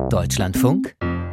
Deutschlandfunk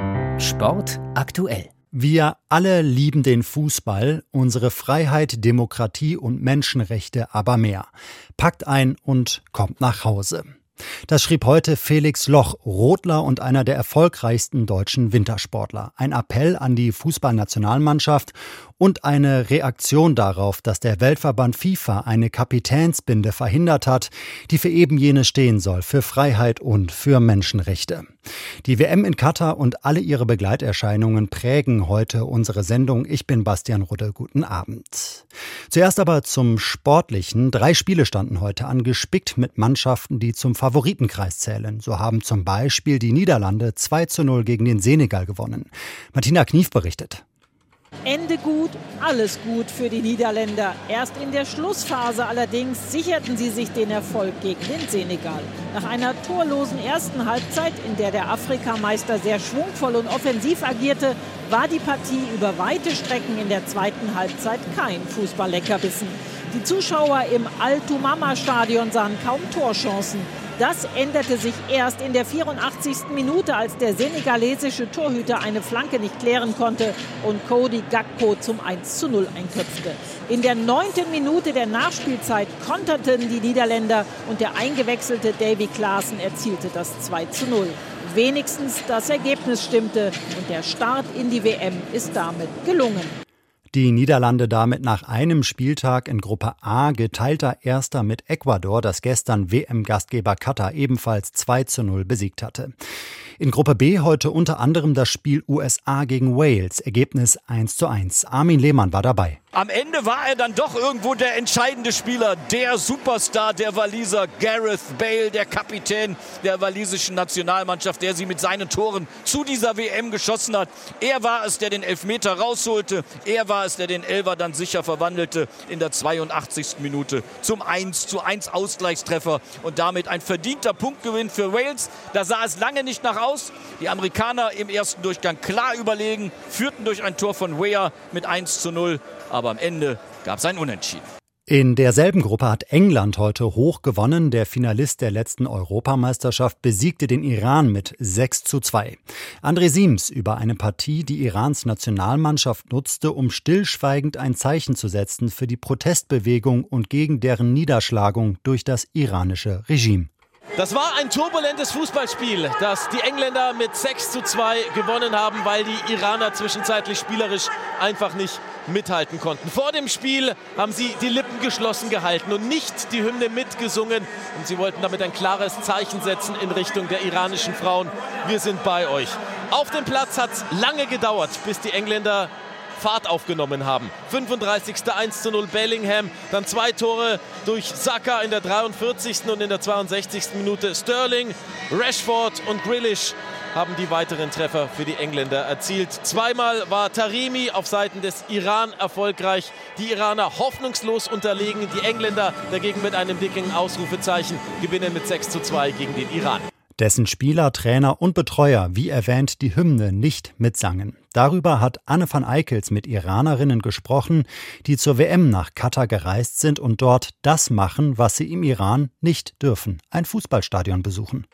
Sport aktuell. Wir alle lieben den Fußball, unsere Freiheit, Demokratie und Menschenrechte aber mehr. Packt ein und kommt nach Hause. Das schrieb heute Felix Loch, Rodler und einer der erfolgreichsten deutschen Wintersportler. Ein Appell an die Fußballnationalmannschaft und eine Reaktion darauf, dass der Weltverband FIFA eine Kapitänsbinde verhindert hat, die für eben jene stehen soll, für Freiheit und für Menschenrechte. Die WM in Katar und alle ihre Begleiterscheinungen prägen heute unsere Sendung. Ich bin Bastian Rudde, guten Abend. Zuerst aber zum Sportlichen. 3 Spiele standen heute an, gespickt mit Mannschaften, die zum Favoritenkreis zählen. So haben zum Beispiel die Niederlande 2:0 gegen den Senegal gewonnen. Martina Knief berichtet. Ende gut, alles gut für die Niederländer. Erst in der Schlussphase allerdings sicherten sie sich den Erfolg gegen den Senegal. Nach einer torlosen ersten Halbzeit, in der der Afrikameister sehr schwungvoll und offensiv agierte, war die Partie über weite Strecken in der zweiten Halbzeit kein Fußball-Leckerbissen. Die Zuschauer im Al-Tumama-Stadion sahen kaum Torchancen. Das änderte sich erst in der 84. Minute, als der senegalesische Torhüter eine Flanke nicht klären konnte und Cody Gakpo zum 1:0 einköpfte. In der 9. Minute der Nachspielzeit konterten die Niederländer und der eingewechselte Davy Klaassen erzielte das 2:0. Wenigstens das Ergebnis stimmte und der Start in die WM ist damit gelungen. Die Niederlande damit nach einem Spieltag in Gruppe A geteilter Erster mit Ecuador, das gestern WM-Gastgeber Katar ebenfalls 2:0 besiegt hatte. In Gruppe B heute unter anderem das Spiel USA gegen Wales, Ergebnis 1:1. Armin Lehmann war dabei. Am Ende war er dann doch irgendwo der entscheidende Spieler, der Superstar, der Waliser Gareth Bale, der Kapitän der walisischen Nationalmannschaft, der sie mit seinen Toren zu dieser WM geschossen hat. Er war es, der den Elfmeter rausholte. Er war es, der den Elfer dann sicher verwandelte in der 82. Minute zum 1:1 Ausgleichstreffer und damit ein verdienter Punktgewinn für Wales. Da sah es lange nicht nach aus. Die Amerikaner im ersten Durchgang klar überlegen, führten durch ein Tor von Weah mit 1:0. Aber am Ende gab es ein Unentschieden. In derselben Gruppe hat England heute hoch gewonnen. Der Finalist der letzten Europameisterschaft besiegte den Iran mit 6:2. André Siems über eine Partie, die Irans Nationalmannschaft nutzte, um stillschweigend ein Zeichen zu setzen für die Protestbewegung und gegen deren Niederschlagung durch das iranische Regime. Das war ein turbulentes Fußballspiel, das die Engländer mit 6:2 gewonnen haben, weil die Iraner zwischenzeitlich spielerisch einfach nicht mithalten konnten. Vor dem Spiel haben sie die Lippen geschlossen gehalten und nicht die Hymne mitgesungen. Und sie wollten damit ein klares Zeichen setzen in Richtung der iranischen Frauen. Wir sind bei euch. Auf dem Platz hat es lange gedauert, bis die Engländer Fahrt aufgenommen haben. 35. 1:0 Bellingham, dann 2 Tore durch Saka in der 43. und in der 62. Minute Sterling, Rashford und Grealish haben die weiteren Treffer für die Engländer erzielt. Zweimal war Taremi auf Seiten des Iran erfolgreich. Die Iraner hoffnungslos unterlegen, die Engländer dagegen mit einem dicken Ausrufezeichen gewinnen mit 6:2 gegen den Iran. Dessen Spieler, Trainer und Betreuer, wie erwähnt, die Hymne nicht mitsangen. Darüber hat Anne van Eickels mit Iranerinnen gesprochen, die zur WM nach Katar gereist sind und dort das machen, was sie im Iran nicht dürfen: ein Fußballstadion besuchen.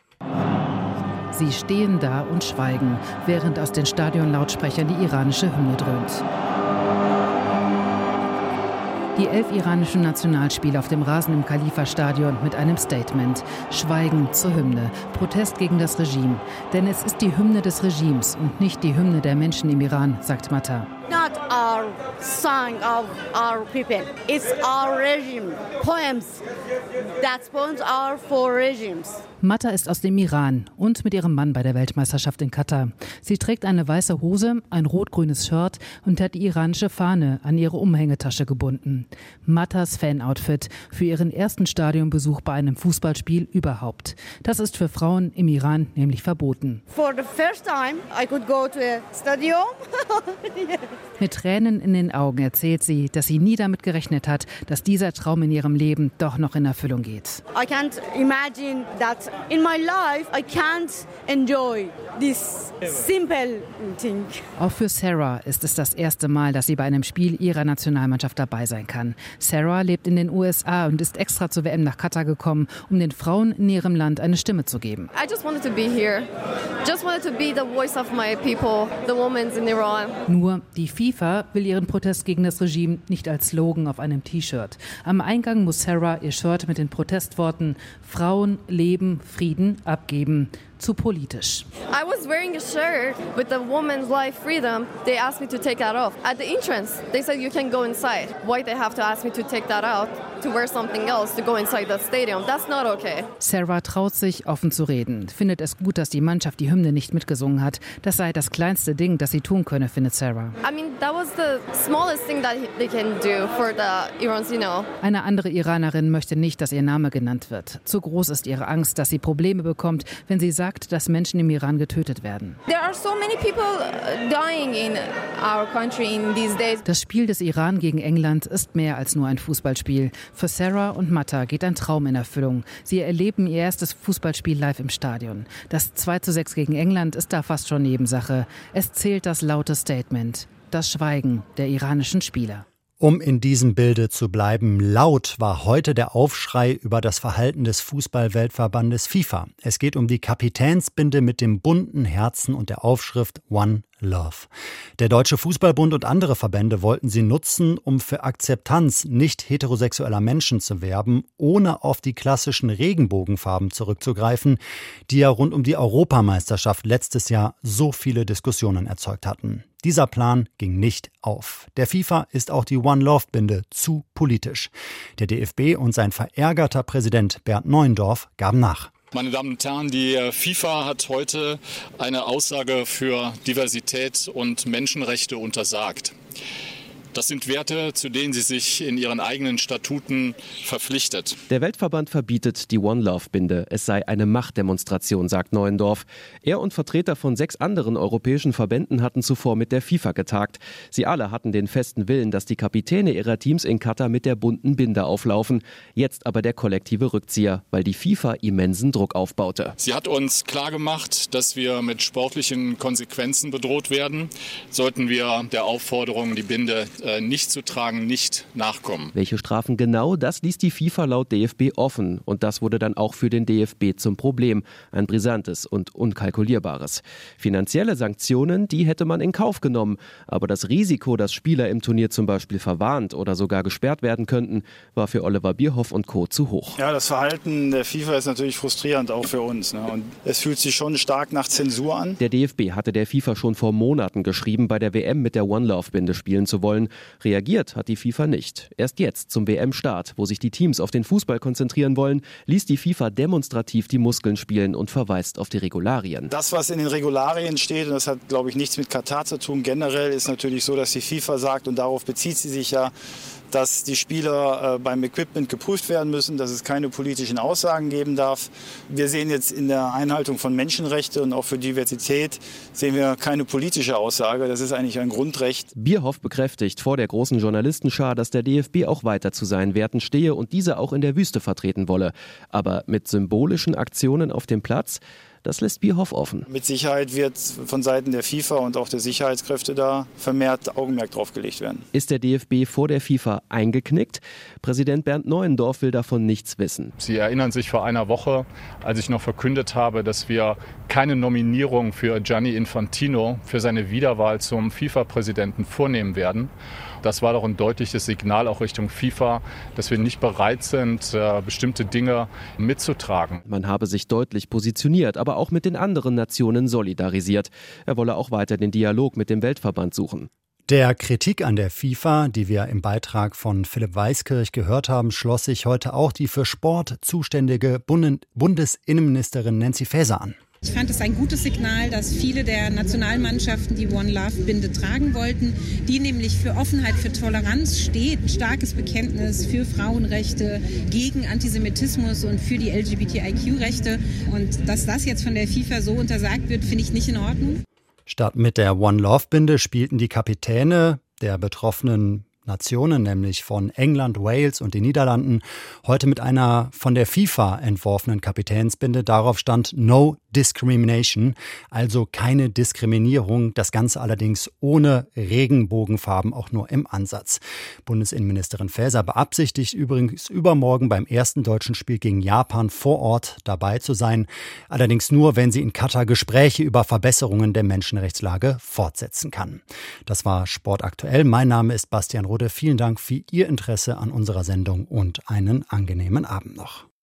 Sie stehen da und schweigen, während aus den Stadionlautsprechern die iranische Hymne dröhnt. Die 11 iranischen Nationalspieler auf dem Rasen im Khalifa-Stadion mit einem Statement. Schweigen zur Hymne. Protest gegen das Regime. Denn es ist die Hymne des Regimes und nicht die Hymne der Menschen im Iran, sagt Mata. Not our song of our people. It's our regime. Poems. That poems are for regimes. Mata ist aus dem Iran und mit ihrem Mann bei der Weltmeisterschaft in Katar. Sie trägt eine weiße Hose, ein rot-grünes Shirt und hat die iranische Fahne an ihre Umhängetasche gebunden. Matas Fan-Outfit für ihren ersten Stadionbesuch bei einem Fußballspiel überhaupt. Das ist für Frauen im Iran nämlich verboten. For the first time I could go to a stadium. Mit Tränen in den Augen erzählt sie, dass sie nie damit gerechnet hat, dass dieser Traum in ihrem Leben doch noch in Erfüllung geht. I can't imagine that in my life I can't enjoy this simple thing. Auch für Sarah ist es das erste Mal, dass sie bei einem Spiel ihrer Nationalmannschaft dabei sein kann. Sarah lebt in den USA und ist extra zur WM nach Katar gekommen, um den Frauen in ihrem Land eine Stimme zu geben. I just wanted to be here. Just wanted to be the voice of my people, the women in Iran. Nur die FIFA will ihren Protest gegen das Regime nicht als Slogan auf einem T-Shirt. Am Eingang muss Sarah ihr Shirt mit den Protestworten Frauen, Leben, Frieden abgeben zu politisch. I was wearing a shirt with the woman's life freedom. They asked me to take that off. At the entrance, they said you can go inside. Why they have to ask me to take that out, to wear something else, to go inside the stadium? That's not okay. Sarah traut sich, offen zu reden. Findet es gut, dass die Mannschaft die Hymne nicht mitgesungen hat. Das sei das kleinste Ding, das sie tun könne, findet Sarah. I mean, that was the smallest thing that they can do for the Iranians, you know. Eine andere Iranerin möchte nicht, dass ihr Name genannt wird. Zu groß ist ihre Angst, dass sie Probleme bekommt, wenn sie sagt, dass Menschen im Iran getötet werden. There are so many people dying in our country in these days. Das Spiel des Iran gegen England ist mehr als nur ein Fußballspiel. Für Sarah und Matta geht ein Traum in Erfüllung. Sie erleben ihr erstes Fußballspiel live im Stadion. Das 2:6 gegen England ist da fast schon Nebensache. Es zählt das laute Statement, das Schweigen der iranischen Spieler. Um in diesem Bilde zu bleiben, laut war heute der Aufschrei über das Verhalten des Fußball-Weltverbandes FIFA. Es geht um die Kapitänsbinde mit dem bunten Herzen und der Aufschrift One Love. Der Deutsche Fußballbund und andere Verbände wollten sie nutzen, um für Akzeptanz nicht heterosexueller Menschen zu werben, ohne auf die klassischen Regenbogenfarben zurückzugreifen, die ja rund um die Europameisterschaft letztes Jahr so viele Diskussionen erzeugt hatten. Dieser Plan ging nicht auf. Der FIFA ist auch die One Love Binde zu politisch. Der DFB und sein verärgerter Präsident Bernd Neuendorf gaben nach. Meine Damen und Herren, die FIFA hat heute eine Aussage für Diversität und Menschenrechte untersagt. Das sind Werte, zu denen sie sich in ihren eigenen Statuten verpflichtet. Der Weltverband verbietet die One Love Binde. Es sei eine Machtdemonstration, sagt Neuendorf. Er und Vertreter von 6 anderen europäischen Verbänden hatten zuvor mit der FIFA getagt. Sie alle hatten den festen Willen, dass die Kapitäne ihrer Teams in Katar mit der bunten Binde auflaufen. Jetzt aber der kollektive Rückzieher, weil die FIFA immensen Druck aufbaute. Sie hat uns klargemacht, dass wir mit sportlichen Konsequenzen bedroht werden, sollten wir der Aufforderung, die Binde nicht zu tragen, nicht nachkommen. Welche Strafen genau, das ließ die FIFA laut DFB offen. Und das wurde dann auch für den DFB zum Problem. Ein brisantes und unkalkulierbares. Finanzielle Sanktionen, die hätte man in Kauf genommen. Aber das Risiko, dass Spieler im Turnier zum Beispiel verwarnt oder sogar gesperrt werden könnten, war für Oliver Bierhoff und Co. zu hoch. Ja, das Verhalten der FIFA ist natürlich frustrierend, auch für uns. Und es fühlt sich schon stark nach Zensur an. Der DFB hatte der FIFA schon vor Monaten geschrieben, bei der WM mit der One Love Binde spielen zu wollen. Reagiert hat die FIFA nicht. Erst jetzt zum WM-Start, wo sich die Teams auf den Fußball konzentrieren wollen, ließ die FIFA demonstrativ die Muskeln spielen und verweist auf die Regularien. Das, was in den Regularien steht, und das hat, glaube ich, nichts mit Katar zu tun, generell ist natürlich so, dass die FIFA sagt, und darauf bezieht sie sich ja, dass die Spieler beim Equipment geprüft werden müssen, dass es keine politischen Aussagen geben darf. Wir sehen jetzt in der Einhaltung von Menschenrechten und auch für Diversität sehen wir keine politische Aussage. Das ist eigentlich ein Grundrecht. Bierhoff bekräftigt vor der großen Journalistenschar, dass der DFB auch weiter zu seinen Werten stehe und diese auch in der Wüste vertreten wolle. Aber mit symbolischen Aktionen auf dem Platz, das lässt Bierhoff offen. Mit Sicherheit wird von Seiten der FIFA und auch der Sicherheitskräfte da vermehrt Augenmerk drauf gelegt werden. Ist der DFB vor der FIFA eingeknickt? Präsident Bernd Neuendorf will davon nichts wissen. Sie erinnern sich vor einer Woche, als ich noch verkündet habe, dass wir keine Nominierung für Gianni Infantino für seine Wiederwahl zum FIFA-Präsidenten vornehmen werden. Das war doch ein deutliches Signal auch Richtung FIFA, dass wir nicht bereit sind, bestimmte Dinge mitzutragen. Man habe sich deutlich positioniert, aber auch mit den anderen Nationen solidarisiert. Er wolle auch weiter den Dialog mit dem Weltverband suchen. Der Kritik an der FIFA, die wir im Beitrag von Philipp Weiskirch gehört haben, schloss sich heute auch die für Sport zuständige Bundesinnenministerin Nancy Faeser an. Ich fand es ein gutes Signal, dass viele der Nationalmannschaften die One Love Binde tragen wollten, die nämlich für Offenheit, für Toleranz steht, ein starkes Bekenntnis für Frauenrechte, gegen Antisemitismus und für die LGBTIQ-Rechte. Und dass das jetzt von der FIFA so untersagt wird, finde ich nicht in Ordnung. Statt mit der One Love Binde spielten die Kapitäne der betroffenen Nationen, nämlich von England, Wales und den Niederlanden, heute mit einer von der FIFA entworfenen Kapitänsbinde. Darauf stand No Discrimination, also keine Diskriminierung. Das Ganze allerdings ohne Regenbogenfarben, auch nur im Ansatz. Bundesinnenministerin Faeser beabsichtigt übrigens übermorgen beim ersten deutschen Spiel gegen Japan vor Ort dabei zu sein. Allerdings nur, wenn sie in Katar Gespräche über Verbesserungen der Menschenrechtslage fortsetzen kann. Das war Sport aktuell. Mein Name ist Bastian Rode. Vielen Dank für Ihr Interesse an unserer Sendung und einen angenehmen Abend noch.